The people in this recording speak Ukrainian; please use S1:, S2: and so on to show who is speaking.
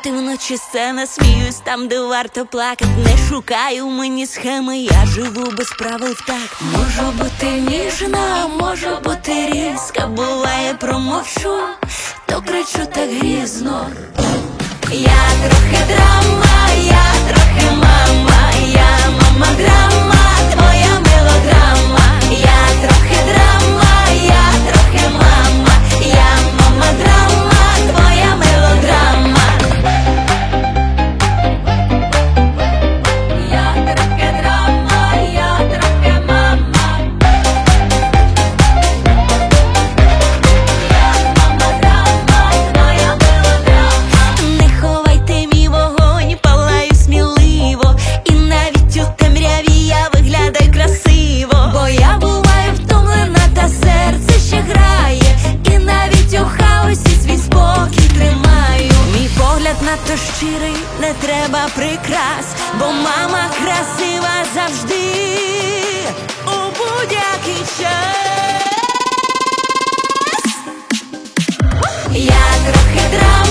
S1: Ти вночі сцена, сміюсь там, де варто плакать. Не шукаю мені схеми, я живу без правил так. Можу бути ніжна, можу бути різка. Буває, промовчу, то кричу так грізно. Я трохи драма, я трохи мама. Я мама драма, твоя мелодрама. Я трохи драма, я трохи мама. Я мама драма, твоя мелодрама. Я трохи драма, я трохи мама. Я мама драма, твоя мелодрама. Не ховайте мій вогонь, палаю сміливо. І навіть у темряві я виглядаю красиво. Бо я буваю втомлена, та серце ще грає. І навіть у хаосі свій спокій тримаю. Мій погляд надто щирий, не треба прикрас. Бо мама красива завжди, у будь-який час. Я трохи драма.